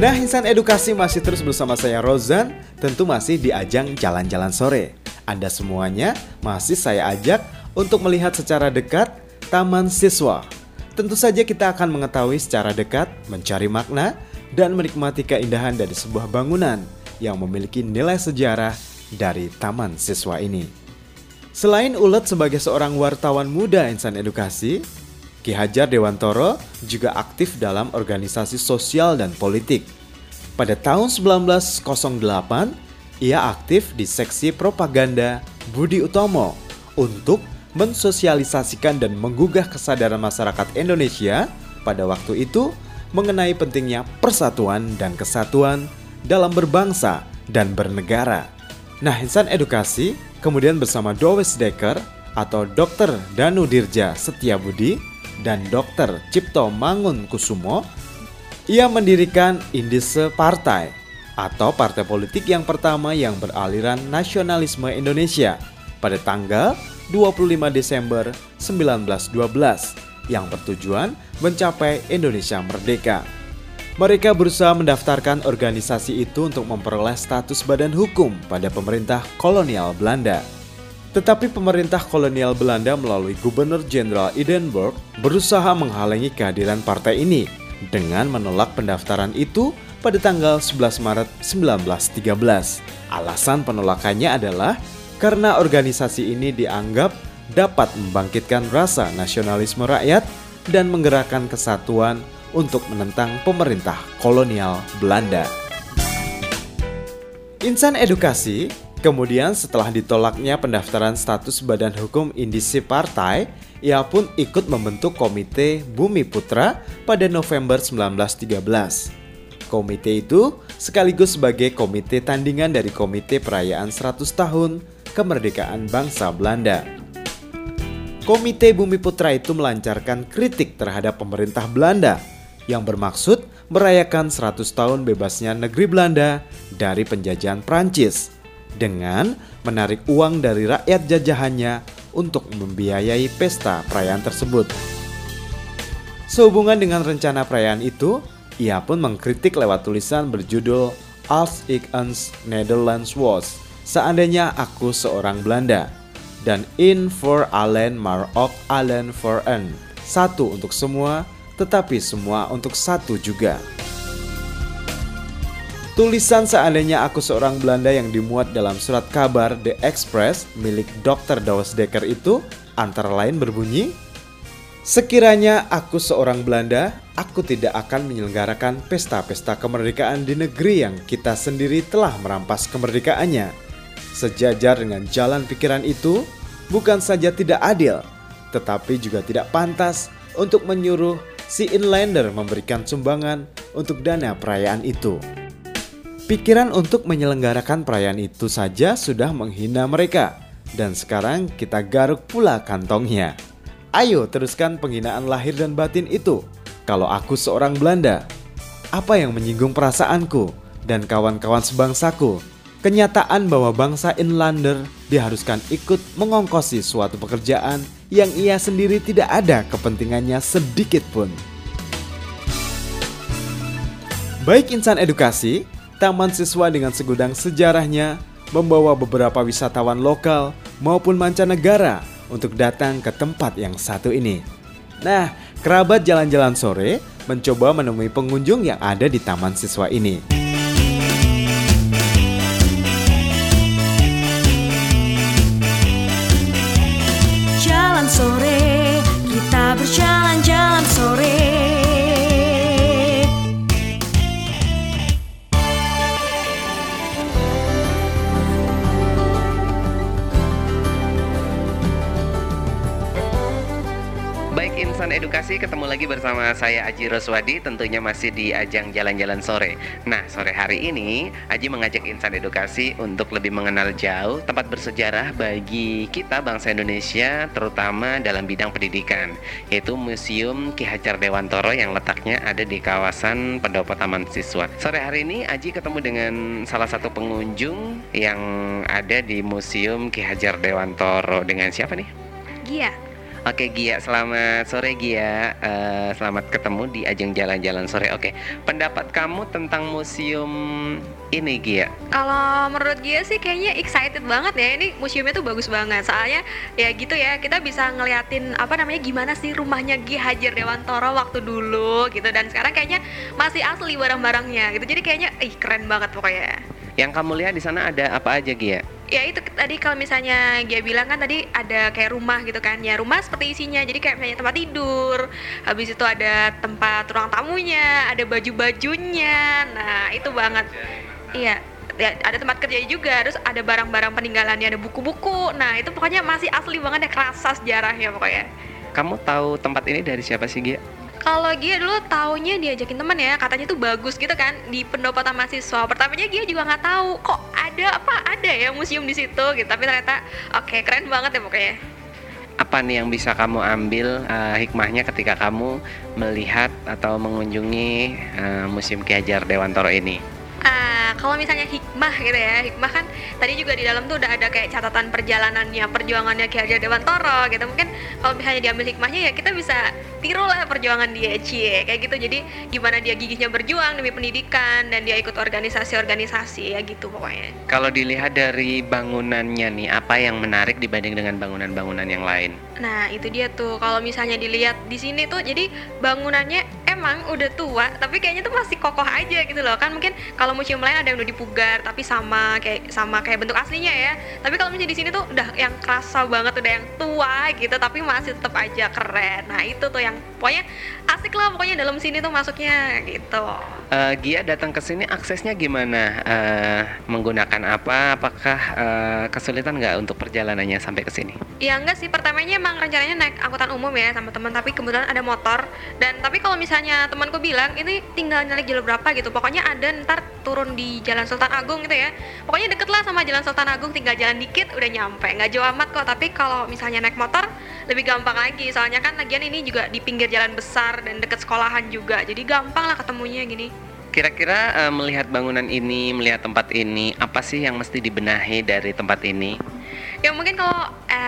Nah, Insan Edukasi masih terus bersama saya Rozan, tentu masih di ajang jalan-jalan sore. Anda semuanya masih saya ajak untuk melihat secara dekat Taman Siswa. Tentu saja kita akan mengetahui secara dekat, mencari makna, dan menikmati keindahan dari sebuah bangunan yang memiliki nilai sejarah dari Taman Siswa ini. Selain Ulet sebagai seorang wartawan muda Insan Edukasi, Ki Hadjar Dewantoro juga aktif dalam organisasi sosial dan politik. Pada tahun 1908, ia aktif di seksi propaganda Budi Utomo untuk mensosialisasikan dan menggugah kesadaran masyarakat Indonesia pada waktu itu mengenai pentingnya persatuan dan kesatuan dalam berbangsa dan bernegara. Nah, Insan Edukasi kemudian bersama Dowes Dekker atau Dr. Danu Dirja Setiabudi dan Dr. Cipto Mangunkusumo, ia mendirikan Indise Partai atau partai politik yang pertama yang beraliran nasionalisme Indonesia pada tanggal 25 Desember 1912 yang bertujuan mencapai Indonesia merdeka. Mereka berusaha mendaftarkan organisasi itu untuk memperoleh status badan hukum pada pemerintah kolonial Belanda. Tetapi pemerintah kolonial Belanda melalui Gubernur Jenderal Edinburgh berusaha menghalangi kehadiran partai ini dengan menolak pendaftaran itu pada tanggal 11 Maret 1913. Alasan penolakannya adalah karena organisasi ini dianggap dapat membangkitkan rasa nasionalisme rakyat dan menggerakkan kesatuan untuk menentang pemerintah kolonial Belanda. Insan Edukasi kemudian setelah ditolaknya pendaftaran status badan hukum Indise Partai, ia pun ikut membentuk Komite Bumi Putra pada November 1913. Komite itu sekaligus sebagai komite tandingan dari Komite Perayaan 100 Tahun Kemerdekaan Bangsa Belanda. Komite Bumi Putra itu melancarkan kritik terhadap pemerintah Belanda yang bermaksud merayakan 100 tahun bebasnya negeri Belanda dari penjajahan Prancis dengan menarik uang dari rakyat jajahannya untuk membiayai pesta perayaan tersebut. Sehubungan dengan rencana perayaan itu, ia pun mengkritik lewat tulisan berjudul Als ik eens Nederlands was, seandainya aku seorang Belanda, dan In voor allen maar ook allen voor een, satu untuk semua, tetapi semua untuk satu juga. Tulisan seandainya aku seorang Belanda yang dimuat dalam surat kabar The Express milik Dr. Dowes Dekker itu antara lain berbunyi, sekiranya aku seorang Belanda, aku tidak akan menyelenggarakan pesta-pesta kemerdekaan di negeri yang kita sendiri telah merampas kemerdekaannya. Sejajar dengan jalan pikiran itu, bukan saja tidak adil, tetapi juga tidak pantas untuk menyuruh si inlander memberikan sumbangan untuk dana perayaan itu. Pikiran untuk menyelenggarakan perayaan itu saja sudah menghina mereka, dan sekarang kita garuk pula kantongnya. Ayo teruskan penghinaan lahir dan batin itu. Kalau aku seorang Belanda, apa yang menyinggung perasaanku dan kawan-kawan sebangsaku? Kenyataan bahwa bangsa inlander diharuskan ikut mengongkosi suatu pekerjaan yang ia sendiri tidak ada kepentingannya sedikit pun. Baik Insan Edukasi, Taman Siswa dengan segudang sejarahnya membawa beberapa wisatawan lokal maupun mancanegara untuk datang ke tempat yang satu ini. Nah, kerabat jalan-jalan sore mencoba menemui pengunjung yang ada di Taman Siswa ini. Jalan sore, kita berjalan-jalan sore. Baik Insan Edukasi, ketemu lagi bersama saya Aji Roswadi, tentunya masih di ajang jalan-jalan sore. Nah, sore hari ini Aji mengajak Insan Edukasi untuk lebih mengenal jauh tempat bersejarah bagi kita bangsa Indonesia, terutama dalam bidang pendidikan, yaitu Museum Ki Hadjar Dewantoro yang letaknya ada di kawasan Pendopo Taman Siswa. Sore hari ini Aji ketemu dengan salah satu pengunjung yang ada di Museum Ki Hadjar Dewantoro. Dengan siapa nih? Gia. Oke Gia, selamat sore Gia. Selamat ketemu di ajang jalan-jalan sore. Oke, pendapat kamu tentang museum ini Gia? Kalau menurut Gia sih kayaknya excited banget ya. Ini museumnya tuh bagus banget. Soalnya ya gitu ya, kita bisa ngeliatin gimana sih rumahnya Ki Hajar Dewantara waktu dulu gitu. Dan sekarang kayaknya masih asli barang-barangnya gitu. Jadi kayaknya keren banget pokoknya. Yang kamu lihat di sana ada apa aja Gia? Ya itu tadi kalau misalnya Gia bilang kan tadi ada kayak rumah gitu kan. Ya rumah seperti isinya. Jadi kayak misalnya tempat tidur. Habis itu ada tempat ruang tamunya, ada baju-bajunya. Nah, itu banget. Iya, ya, ada tempat kerja juga, terus ada barang-barang peninggalannya, ada buku-buku. Nah, itu pokoknya masih asli banget ya, kerasa sejarahnya pokoknya. Kamu tahu tempat ini dari siapa sih Gia? Kalau Gia dulu taunya diajakin temen ya, katanya tuh bagus gitu kan di pendopo taman mahasiswa. Pertamanya Gia juga nggak tahu kok ada ya museum di situ gitu. Tapi ternyata oke, keren banget ya pokoknya. Apa nih yang bisa kamu ambil hikmahnya ketika kamu melihat atau mengunjungi Museum Ki Hajar Dewantara ini? Kalau misalnya hikmah gitu ya, hikmah kan tadi juga di dalam tuh udah ada kayak catatan perjalanannya, perjuangannya Ki Hajar Dewantara gitu. Mungkin kalau misalnya diambil hikmahnya ya kita bisa tiru lah perjuangan dia, kayak gitu. Jadi gimana dia gigihnya berjuang demi pendidikan dan dia ikut organisasi-organisasi ya gitu pokoknya. Kalau dilihat dari bangunannya nih, apa yang menarik dibanding dengan bangunan-bangunan yang lain? Nah, itu dia tuh. Kalau misalnya dilihat di sini tuh jadi bangunannya emang udah tua, tapi kayaknya tuh masih kokoh aja gitu loh. Kan mungkin kalau museum lain ada yang udah dipugar tapi sama kayak bentuk aslinya ya. Tapi kalau misalnya di sini tuh udah yang kerasa banget, udah yang tua gitu tapi masih tetap aja keren. Nah, itu tuh yang pokoknya asik lah pokoknya dalam sini tuh masuknya gitu. Gia datang ke sini aksesnya gimana? Menggunakan apa? Apakah kesulitan nggak untuk perjalanannya sampai ke sini? Ya enggak sih, pertamanya emang rencananya naik angkutan umum ya sama teman, tapi kebetulan ada motor. Dan tapi kalau misalnya temanku bilang ini tinggal naik jalur berapa gitu, pokoknya ada ntar turun di Jalan Sultan Agung gitu ya. Pokoknya deket lah sama Jalan Sultan Agung, tinggal jalan dikit udah nyampe, nggak jauh amat kok. Tapi kalau misalnya naik motor lebih gampang lagi, soalnya kan lagian ini juga di pinggir jalan besar dan deket sekolahan juga, jadi gampang lah ketemunya gini. Kira-kira melihat bangunan ini, melihat tempat ini, apa sih yang mesti dibenahi dari tempat ini? Ya mungkin kalau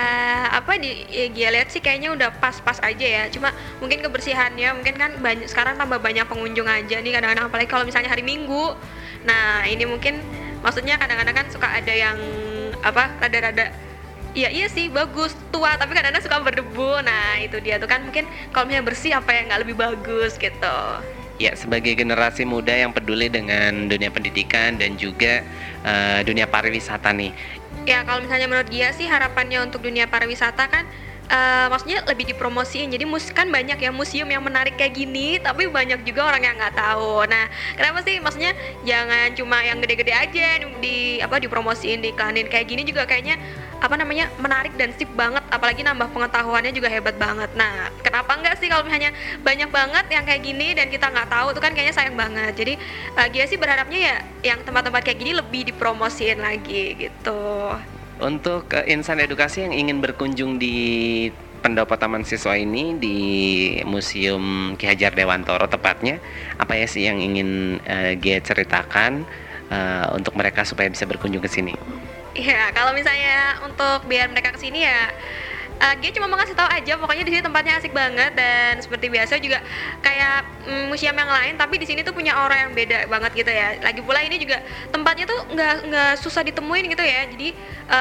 Gia lihat sih kayaknya udah pas-pas aja ya. Cuma mungkin kebersihannya mungkin kan sekarang tambah banyak pengunjung aja nih kadang-kadang, apalagi kalau misalnya hari Minggu. Nah, ini mungkin maksudnya kadang-kadang kan suka ada yang rada-rada iya sih bagus tua tapi kadang-kadang suka berdebu. Nah, itu dia tuh kan mungkin kalau misalnya bersih apa yang nggak lebih bagus gitu. Ya, sebagai generasi muda yang peduli dengan dunia pendidikan dan juga dunia pariwisata nih. Ya, kalau misalnya menurut Gia sih harapannya untuk dunia pariwisata kan maksudnya lebih dipromosiin. Jadi kan banyak ya museum yang menarik kayak gini, tapi banyak juga orang yang nggak tahu. Nah, kenapa sih? Maksudnya jangan cuma yang gede-gede aja dipromosiin, diiklanin. Kayak gini juga kayaknya menarik dan sip banget, apalagi nambah pengetahuannya juga hebat banget. Nah, kenapa enggak sih kalau misalnya banyak banget yang kayak gini dan kita nggak tahu, itu kan kayaknya sayang banget. Jadi Gia sih berharapnya ya yang tempat-tempat kayak gini lebih dipromosiin lagi gitu. Untuk insan edukasi yang ingin berkunjung di pendopo taman siswa ini di Museum Ki Hajar Dewantara tepatnya, apa ya sih yang ingin Gia ceritakan untuk mereka supaya bisa berkunjung ke sini? Ya, kalau misalnya untuk biar mereka kesini ya, Gia cuma mau ngasih tahu aja, pokoknya di sini tempatnya asik banget dan seperti biasa juga kayak museum yang lain, tapi di sini tuh punya aura yang beda banget gitu ya. Lagi pula ini juga tempatnya tuh nggak susah ditemuin gitu ya. Jadi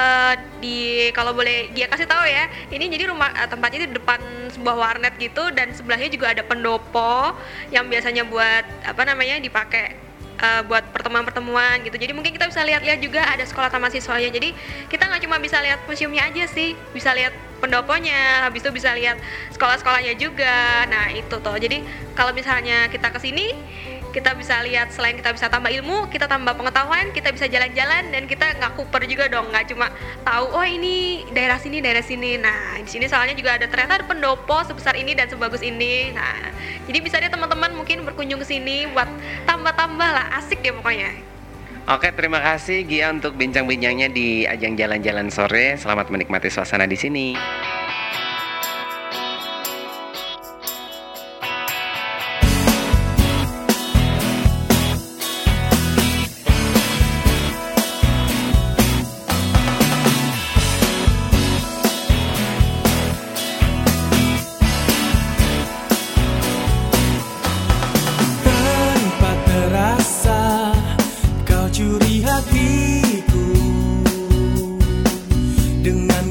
kalau boleh Gia kasih tahu ya, ini jadi tempatnya di depan sebuah warnet gitu dan sebelahnya juga ada pendopo yang biasanya buat dipakai buat pertemuan-pertemuan gitu. Jadi mungkin kita bisa lihat-lihat juga ada sekolah taman siswanya. Jadi kita nggak cuma bisa lihat museumnya aja sih, bisa lihat pendoponya, habis itu bisa lihat sekolah-sekolahnya juga. Nah, itu tuh. Jadi kalau misalnya kita kesini, kita bisa lihat, selain kita bisa tambah ilmu, kita tambah pengetahuan, kita bisa jalan-jalan dan kita nggak kuper juga dong, nggak cuma tahu oh ini daerah sini. Nah, di sini soalnya juga ternyata ada pendopo sebesar ini dan sebagus ini. Nah, jadi bisa deh teman-teman mungkin berkunjung ke sini buat tambah-tambah lah, asik deh pokoknya. Oke, terima kasih Gia untuk bincang-bincangnya di ajang jalan-jalan sore. Selamat menikmati suasana di sini.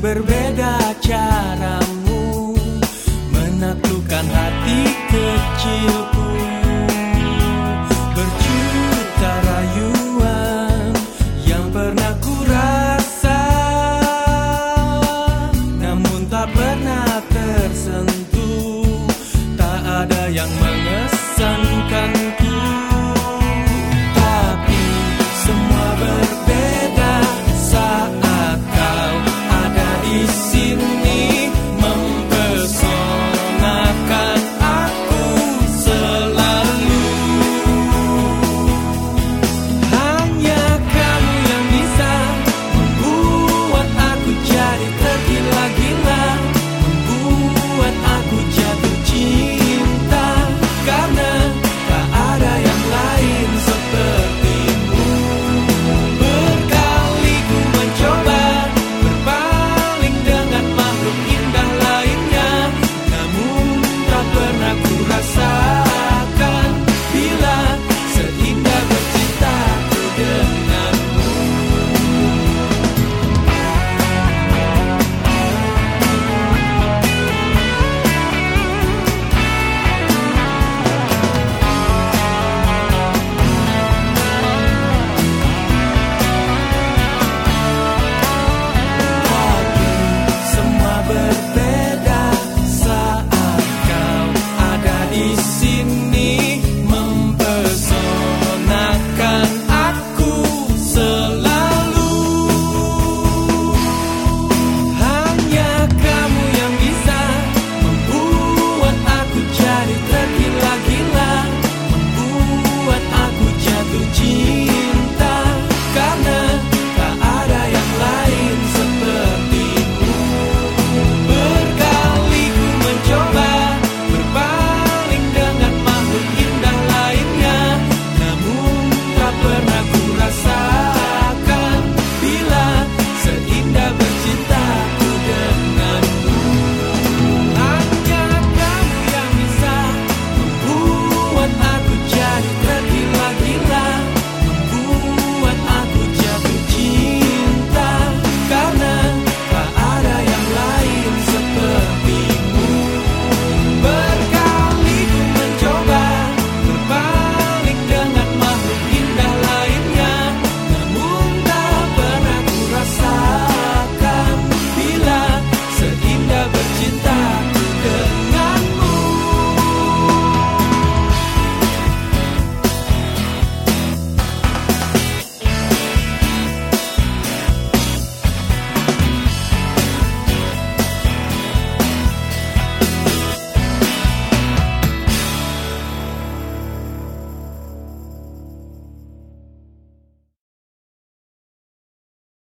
berbeda caramu menaklukkan hati kecil